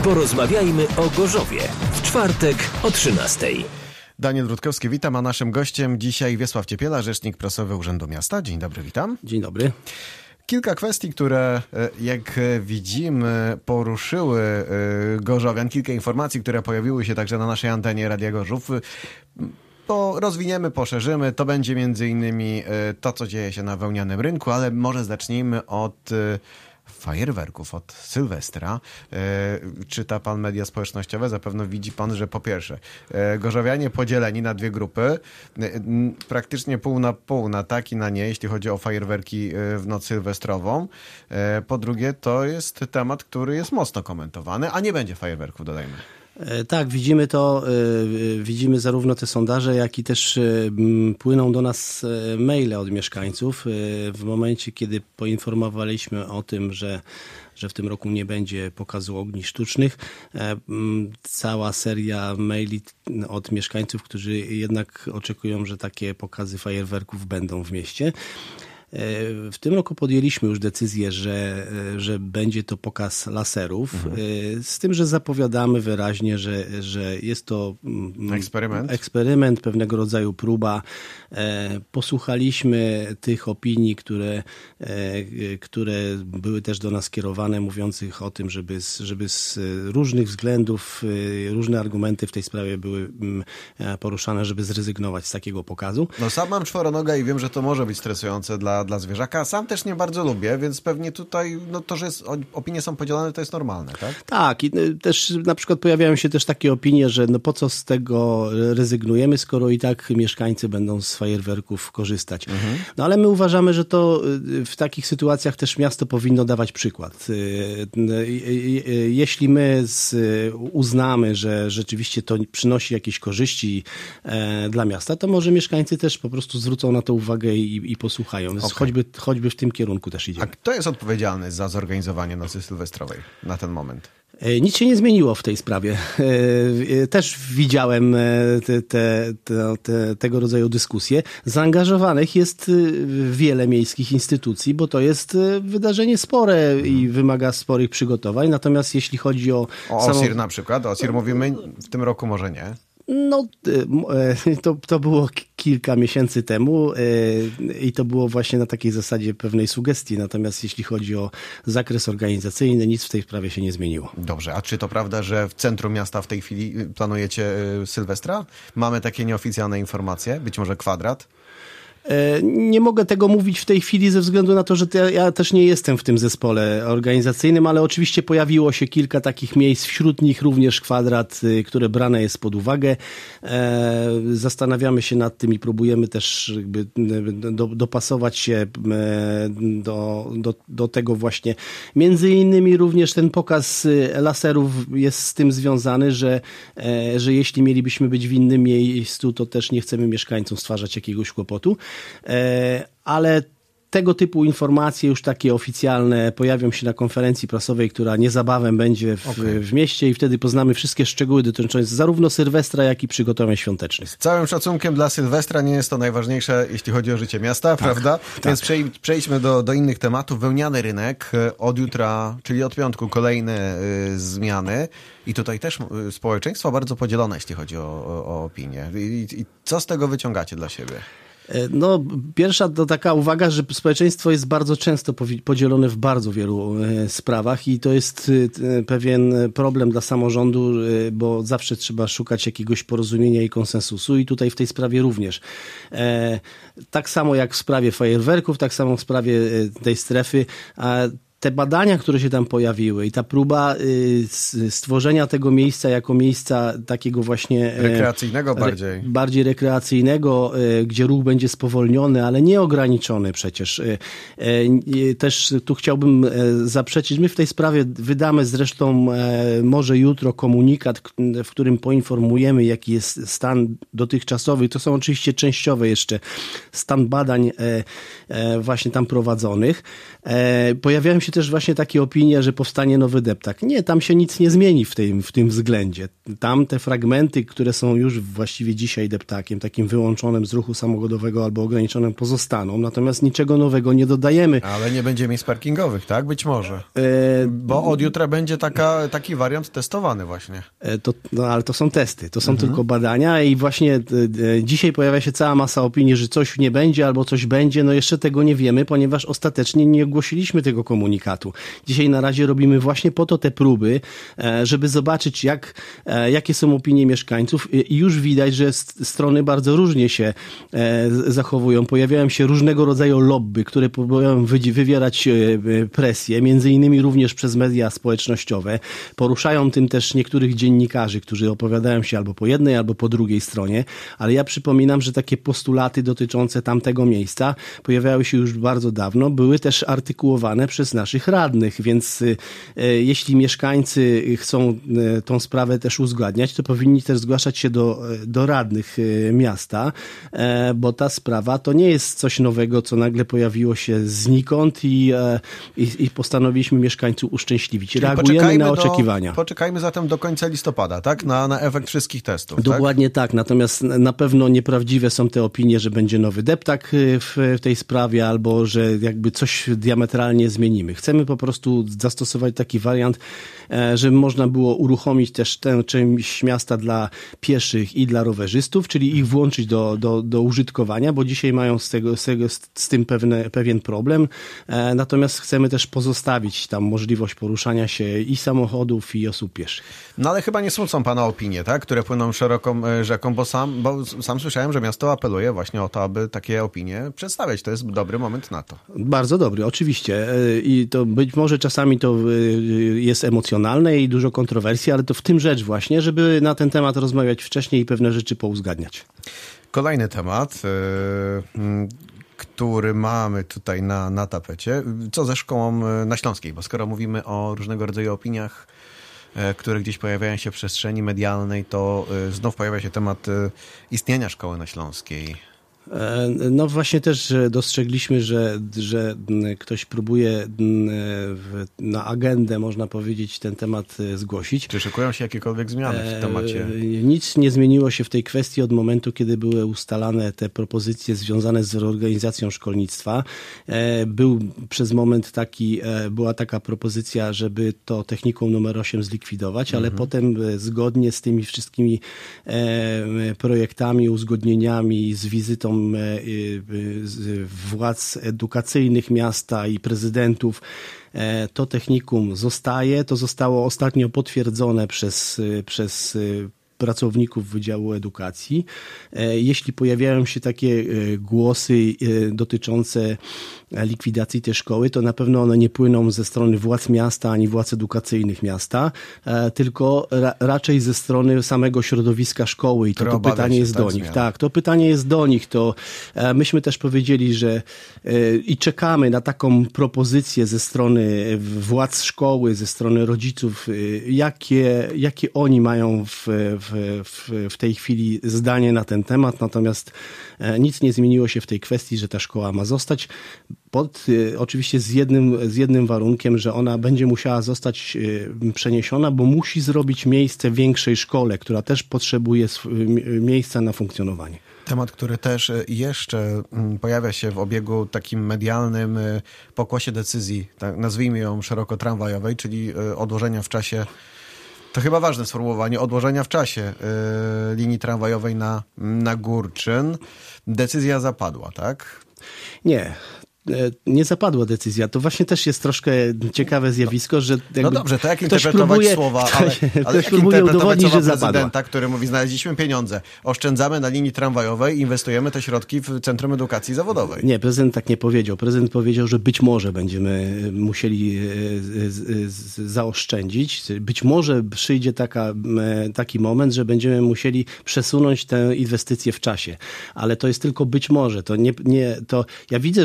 Porozmawiajmy o Gorzowie w czwartek o 13:00. Daniel Rutkowski, witam, a naszym gościem dzisiaj Wiesław Ciepiela, rzecznik prasowy Urzędu Miasta. Dzień dobry, witam. Dzień dobry. Kilka kwestii, które jak widzimy poruszyły gorzowian, kilka informacji, które pojawiły się także na naszej antenie Radia Gorzów. Rozwiniemy, poszerzymy. To będzie między innymi to, co dzieje się na wełnianym rynku, ale może zacznijmy od fajerwerków, od Sylwestra. Czyta pan media społecznościowe, zapewne widzi pan, że po pierwsze gorzowianie podzieleni na dwie grupy, praktycznie pół na tak i na nie, jeśli chodzi o fajerwerki w noc sylwestrową. Po drugie, to jest temat, który jest mocno komentowany, a nie będzie fajerwerków, dodajmy. Tak, widzimy to, widzimy zarówno te sondaże, jak i też płyną do nas maile od mieszkańców. W momencie, kiedy poinformowaliśmy o tym, że w tym roku nie będzie pokazu ognisk sztucznych, cała seria maili od mieszkańców, którzy jednak oczekują, że takie pokazy fajerwerków będą w mieście. W tym roku podjęliśmy już decyzję, że będzie to pokaz laserów, z tym, że zapowiadamy wyraźnie, że jest to eksperyment, pewnego rodzaju próba. Posłuchaliśmy tych opinii, które były też do nas kierowane, mówiących o tym, żeby z różnych względów, różne argumenty w tej sprawie były poruszane, żeby zrezygnować z takiego pokazu. No sam mam czworonoga i wiem, że to może być stresujące dla zwierzaka. Sam też nie bardzo lubię, więc pewnie tutaj to, że opinie są podzielone, to jest normalne, tak? Tak, i też na przykład pojawiają się też takie opinie, że po co z tego rezygnujemy, skoro i tak mieszkańcy będą z fajerwerków korzystać. No ale my uważamy, że to w takich sytuacjach też miasto powinno dawać przykład. Jeśli my uznamy, że rzeczywiście to przynosi jakieś korzyści dla miasta, to może mieszkańcy też po prostu zwrócą na to uwagę i posłuchają. Okay. Choćby w tym kierunku też idziemy. A kto jest odpowiedzialny za zorganizowanie nocy sylwestrowej na ten moment? Nic się nie zmieniło w tej sprawie. Też widziałem tego rodzaju dyskusje. Zaangażowanych jest wiele miejskich instytucji, bo to jest wydarzenie spore i wymaga sporych przygotowań. Natomiast jeśli chodzi o OSIR na przykład, OSIR mówimy, w tym roku może nie. No, to było kilka miesięcy temu i to było właśnie na takiej zasadzie pewnej sugestii. Natomiast jeśli chodzi o zakres organizacyjny, nic w tej sprawie się nie zmieniło. Dobrze, a czy to prawda, że w centrum miasta w tej chwili planujecie Sylwestra? Mamy takie nieoficjalne informacje, być może kwadrat? Nie mogę tego mówić w tej chwili ze względu na to, że ja też nie jestem w tym zespole organizacyjnym, ale oczywiście pojawiło się kilka takich miejsc, wśród nich również kwadrat, które brane jest pod uwagę. Zastanawiamy się nad tym i próbujemy też jakby dopasować się do tego właśnie. Między innymi również ten pokaz laserów jest z tym związany, że jeśli mielibyśmy być w innym miejscu, to też nie chcemy mieszkańcom stwarzać jakiegoś kłopotu. Ale tego typu informacje już takie oficjalne pojawią się na konferencji prasowej, która niezabawem będzie w mieście i wtedy poznamy wszystkie szczegóły dotyczące zarówno Sylwestra, jak i przygotowań świątecznych. Z całym szacunkiem dla Sylwestra nie jest to najważniejsze, jeśli chodzi o życie miasta, tak, prawda? Tak. Więc przejdźmy do innych tematów. Wełniany rynek od jutra, czyli od piątku kolejne zmiany i tutaj też społeczeństwo bardzo podzielone, jeśli chodzi o opinię. I co z tego wyciągacie dla siebie? No, pierwsza to taka uwaga, że społeczeństwo jest bardzo często podzielone w bardzo wielu sprawach i to jest pewien problem dla samorządu, bo zawsze trzeba szukać jakiegoś porozumienia i konsensusu i tutaj w tej sprawie również. Tak samo jak w sprawie fajerwerków, tak samo w sprawie tej strefy, te badania, które się tam pojawiły i ta próba stworzenia tego miejsca jako miejsca takiego właśnie rekreacyjnego bardziej rekreacyjnego, gdzie ruch będzie spowolniony, ale nie ograniczony przecież. Też tu chciałbym zaprzeczyć, my w tej sprawie wydamy zresztą może jutro komunikat, w którym poinformujemy, jaki jest stan dotychczasowy. To są oczywiście częściowe jeszcze stan badań właśnie tam prowadzonych. Pojawiają się się też właśnie takie opinie, że powstanie nowy deptak. Nie, tam się nic nie zmieni w tym względzie. Tam te fragmenty, które są już właściwie dzisiaj deptakiem, takim wyłączonym z ruchu samochodowego albo ograniczonym, pozostaną. Natomiast niczego nowego nie dodajemy. Ale nie będzie miejsc parkingowych, tak? Być może. Bo od jutra będzie taki wariant testowany właśnie. Ale to są testy, to są tylko badania i właśnie dzisiaj pojawia się cała masa opinii, że coś nie będzie albo coś będzie. No jeszcze tego nie wiemy, ponieważ ostatecznie nie ogłosiliśmy tego komunikatu. Dzisiaj na razie robimy właśnie po to te próby, żeby zobaczyć, jakie są opinie mieszkańców i już widać, że strony bardzo różnie się zachowują. Pojawiają się różnego rodzaju lobby, które próbują wywierać presję, między innymi również przez media społecznościowe. Poruszają tym też niektórych dziennikarzy, którzy opowiadają się albo po jednej, albo po drugiej stronie, ale ja przypominam, że takie postulaty dotyczące tamtego miejsca pojawiały się już bardzo dawno, były też artykułowane przez naszych radnych, więc jeśli mieszkańcy chcą tą sprawę też uzgadniać, to powinni też zgłaszać się do radnych miasta, bo ta sprawa to nie jest coś nowego, co nagle pojawiło się znikąd i postanowiliśmy mieszkańców uszczęśliwić. Czyli reagujemy na oczekiwania. Poczekajmy zatem do końca listopada, tak? Na efekt wszystkich testów. Dokładnie tak. Natomiast na pewno nieprawdziwe są te opinie, że będzie nowy deptak w tej sprawie albo że jakby coś diametralnie zmienimy. Chcemy po prostu zastosować taki wariant, żeby można było uruchomić też tę część miasta dla pieszych i dla rowerzystów, czyli ich włączyć do użytkowania, bo dzisiaj mają z tym pewien problem. Natomiast chcemy też pozostawić tam możliwość poruszania się i samochodów, i osób pieszych. No ale chyba nie smucą pana opinie, tak? Które płyną szeroką rzeką, bo sam słyszałem, że miasto apeluje właśnie o to, aby takie opinie przedstawiać. To jest dobry moment na to. Bardzo dobry, oczywiście. I to być może czasami to jest emocjonalne i dużo kontrowersji, ale to w tym rzecz właśnie, żeby na ten temat rozmawiać wcześniej i pewne rzeczy pouzgadniać. Kolejny temat, który mamy tutaj na tapecie. Co ze szkołą na Śląskiej? Bo skoro mówimy o różnego rodzaju opiniach, które gdzieś pojawiają się w przestrzeni medialnej, to znów pojawia się temat istnienia szkoły na Śląskiej. No właśnie też dostrzegliśmy, że ktoś próbuje na agendę, można powiedzieć, ten temat zgłosić. Czy szykują się jakiekolwiek zmiany w temacie? Nic nie zmieniło się w tej kwestii od momentu, kiedy były ustalane te propozycje związane z reorganizacją szkolnictwa. Przez moment była taka propozycja, żeby to technikum numer 8 zlikwidować, ale potem zgodnie z tymi wszystkimi projektami, uzgodnieniami, z wizytą władz edukacyjnych miasta i prezydentów, to technikum zostaje. To zostało ostatnio potwierdzone przez pracowników Wydziału Edukacji. Jeśli pojawiają się takie głosy dotyczące likwidacji tej szkoły, to na pewno one nie płyną ze strony władz miasta ani władz edukacyjnych miasta, tylko raczej ze strony samego środowiska szkoły i to pytanie jest do nich. Tak, to pytanie jest do nich. To myśmy też powiedzieli, że i czekamy na taką propozycję ze strony władz szkoły, ze strony rodziców, jakie oni mają w tej chwili zdanie na ten temat, natomiast nic nie zmieniło się w tej kwestii, że ta szkoła ma zostać, oczywiście z jednym warunkiem, że ona będzie musiała zostać przeniesiona, bo musi zrobić miejsce większej szkole, która też potrzebuje miejsca na funkcjonowanie. Temat, który też jeszcze pojawia się w obiegu takim medialnym, pokłosie decyzji, tak, nazwijmy ją szeroko tramwajowej, czyli odłożenia w czasie. To chyba ważne sformułowanie, odłożenia w czasie linii tramwajowej na Górczyn. Decyzja zapadła, tak? Nie zapadła decyzja. To właśnie też jest troszkę ciekawe zjawisko, że no dobrze, to jak interpretować słowa, ale jak próbuje udowodnić, że zapadła. Prezydenta, który mówi, znaleźliśmy pieniądze, oszczędzamy na linii tramwajowej, inwestujemy te środki w Centrum Edukacji Zawodowej. Nie, prezydent tak nie powiedział. Prezydent powiedział, że być może będziemy musieli zaoszczędzić. Być może przyjdzie taki moment, że będziemy musieli przesunąć tę inwestycję w czasie. Ale to jest tylko być może. To ja widzę, że w obiegu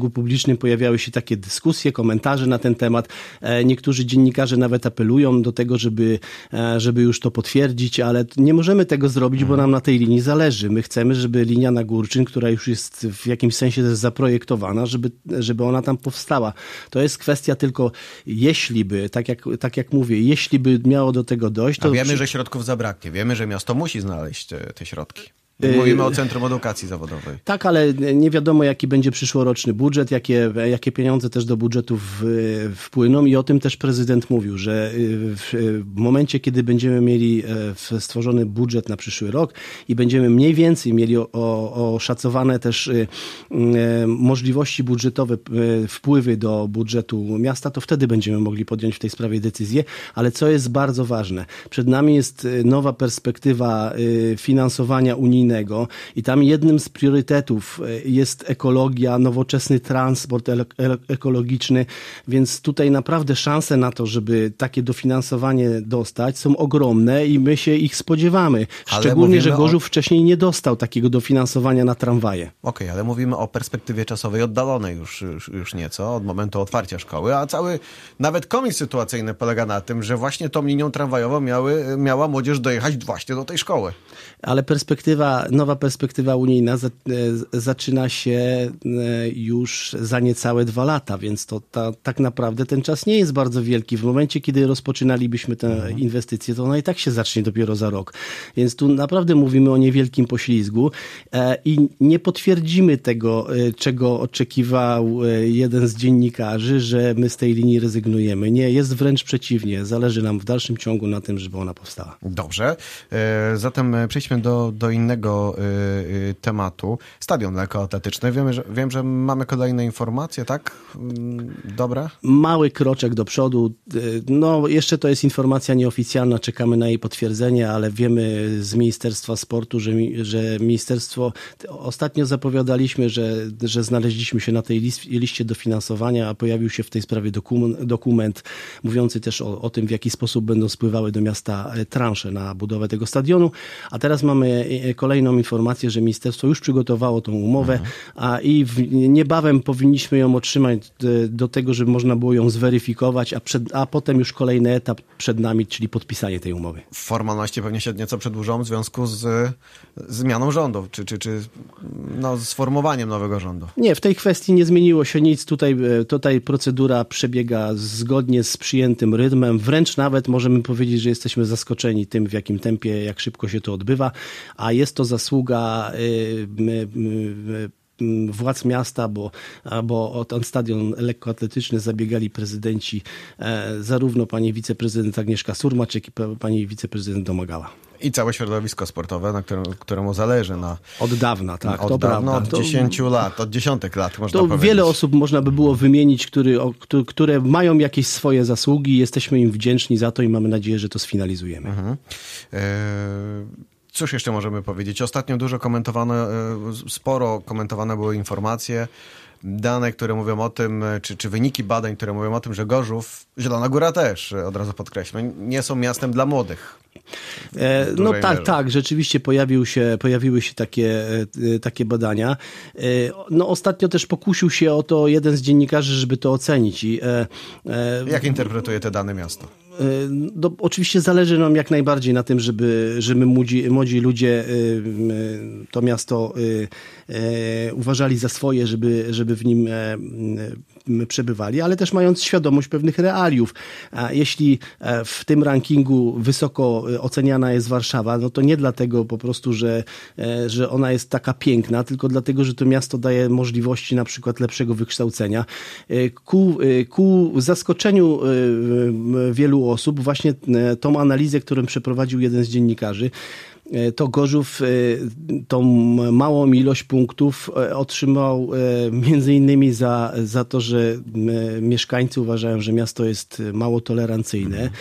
obiegu publicznym pojawiały się takie dyskusje, komentarze na ten temat. Niektórzy dziennikarze nawet apelują do tego, żeby już to potwierdzić, ale nie możemy tego zrobić, bo nam na tej linii zależy. My chcemy, żeby linia na Górczyn, która już jest w jakimś sensie zaprojektowana, żeby ona tam powstała. To jest kwestia tylko, jeśli by, tak jak mówię, jeśli by miało do tego dojść, to... A wiemy, że środków zabraknie. Wiemy, że miasto musi znaleźć te środki. Mówimy o Centrum Edukacji Zawodowej. Tak, ale nie wiadomo, jaki będzie przyszłoroczny budżet, jakie pieniądze też do budżetu wpłyną i o tym też prezydent mówił, że w momencie, kiedy będziemy mieli stworzony budżet na przyszły rok i będziemy mniej więcej mieli oszacowane też możliwości budżetowe, wpływy do budżetu miasta, to wtedy będziemy mogli podjąć w tej sprawie decyzję, ale co jest bardzo ważne, przed nami jest nowa perspektywa finansowania unijnego i tam jednym z priorytetów jest ekologia, nowoczesny transport ekologiczny, więc tutaj naprawdę szanse na to, żeby takie dofinansowanie dostać, są ogromne i my się ich spodziewamy. Szczególnie, że Gorzów wcześniej nie dostał takiego dofinansowania na tramwaje. Okej, ale mówimy o perspektywie czasowej oddalonej już nieco od momentu otwarcia szkoły, a cały nawet komiks sytuacyjny polega na tym, że właśnie tą linią tramwajową miała młodzież dojechać właśnie do tej szkoły. Ale nowa perspektywa unijna zaczyna się już za niecałe 2 lata, więc to tak naprawdę ten czas nie jest bardzo wielki. W momencie, kiedy rozpoczynalibyśmy tę inwestycję, to ona i tak się zacznie dopiero za rok. Więc tu naprawdę mówimy o niewielkim poślizgu i nie potwierdzimy tego, czego oczekiwał jeden z dziennikarzy, że my z tej linii rezygnujemy. Nie, jest wręcz przeciwnie. Zależy nam w dalszym ciągu na tym, żeby ona powstała. Dobrze. Zatem przejdźmy do innego tematu. Stadion lekkoatletyczny. Wiem, że mamy kolejne informacje, tak? Dobra? Mały kroczek do przodu. No, jeszcze to jest informacja nieoficjalna, czekamy na jej potwierdzenie, ale wiemy z Ministerstwa Sportu, że ministerstwo... Ostatnio zapowiadaliśmy, że znaleźliśmy się na tej liście dofinansowania, a pojawił się w tej sprawie dokument mówiący też o tym, w jaki sposób będą spływały do miasta transze na budowę tego stadionu. A teraz mamy kolejną informację, że ministerstwo już przygotowało tą umowę, i niebawem powinniśmy ją otrzymać do tego, żeby można było ją zweryfikować, a potem już kolejny etap przed nami, czyli podpisanie tej umowy. Formalności pewnie się nieco przedłużą w związku z zmianą rządu, czy z formowaniem nowego rządu. Nie, w tej kwestii nie zmieniło się nic. Tutaj procedura przebiega zgodnie z przyjętym rytmem. Wręcz nawet możemy powiedzieć, że jesteśmy zaskoczeni tym, w jakim tempie, jak szybko się to odbywa, a jest to zasługa władz miasta, bo o ten stadion lekkoatletyczny zabiegali prezydenci, zarówno pani wiceprezydent Agnieszka Surmacz, jak i pani wiceprezydent Domagała. I całe środowisko sportowe, któremu zależy na... Od dawna, tak, od to dawna, prawda. Od 10 lat, od dziesiątek lat można powiedzieć. Wiele osób można by było wymienić, które mają jakieś swoje zasługi. Jesteśmy im wdzięczni za to i mamy nadzieję, że to sfinalizujemy. Cóż jeszcze możemy powiedzieć? Ostatnio sporo komentowane były informacje, dane, które mówią o tym, czy wyniki badań, które mówią o tym, że Gorzów, Zielona Góra też, od razu podkreślmy, nie są miastem dla młodych. No tak, rzeczywiście pojawiły się takie badania. No ostatnio też pokusił się o to jeden z dziennikarzy, żeby to ocenić. Jak interpretuje te dane miasto? Oczywiście zależy nam jak najbardziej na tym, żeby młodzi ludzie to miasto uważali za swoje, żeby w nim przebywali, ale też mając świadomość pewnych realiów. Jeśli w tym rankingu wysoko oceniana jest Warszawa, no to nie dlatego po prostu, że ona jest taka piękna, tylko dlatego, że to miasto daje możliwości na przykład lepszego wykształcenia. Ku zaskoczeniu wielu osób właśnie tą analizę, którą przeprowadził jeden z dziennikarzy, to Gorzów tą małą ilość punktów otrzymał między innymi za to, że mieszkańcy uważają, że miasto jest mało tolerancyjne.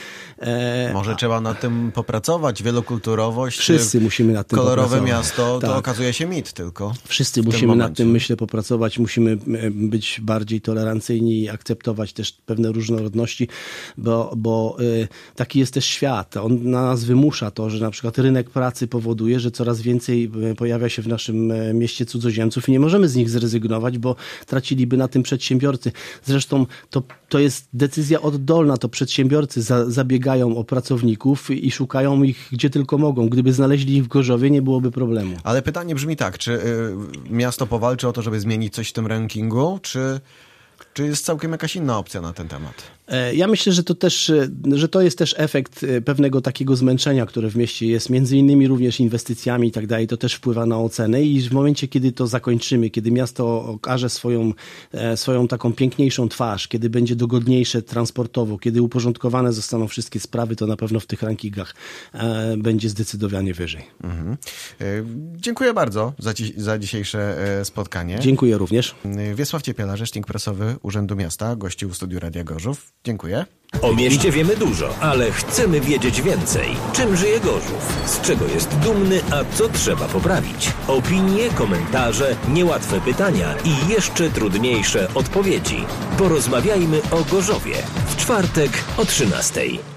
Może trzeba nad tym popracować, wielokulturowość. Wszyscy musimy nad tym kolorowe popracować. miasto, Tak. to okazuje się mit tylko. Wszyscy musimy nad tym, myślę, popracować, musimy być bardziej tolerancyjni i akceptować też pewne różnorodności, bo taki jest też świat. On na nas wymusza to, że na przykład rynek pracy powoduje, że coraz więcej pojawia się w naszym mieście cudzoziemców i nie możemy z nich zrezygnować, bo traciliby na tym przedsiębiorcy. Zresztą to jest decyzja oddolna, to przedsiębiorcy zabiegają o pracowników i szukają ich gdzie tylko mogą. Gdyby znaleźli ich w Gorzowie, nie byłoby problemu. Ale pytanie brzmi tak, czy miasto powalczy o to, żeby zmienić coś w tym rankingu, czy jest całkiem jakaś inna opcja na ten temat? Ja myślę, że to jest też efekt pewnego takiego zmęczenia, które w mieście jest, między innymi również inwestycjami i tak dalej, to też wpływa na ocenę i w momencie, kiedy to zakończymy, kiedy miasto okaże swoją taką piękniejszą twarz, kiedy będzie dogodniejsze transportowo, kiedy uporządkowane zostaną wszystkie sprawy, to na pewno w tych rankingach będzie zdecydowanie wyżej. Mhm. Dziękuję bardzo za dzisiejsze spotkanie. Dziękuję również. Wiesław Ciepiela, rzecznik prasowy Urzędu Miasta, gościł w studiu Radia Gorzów. Dziękuję. O mieście wiemy dużo, ale chcemy wiedzieć więcej. Czym żyje Gorzów? Z czego jest dumny, a co trzeba poprawić? Opinie, komentarze, niełatwe pytania i jeszcze trudniejsze odpowiedzi. Porozmawiajmy o Gorzowie w czwartek o 13:00.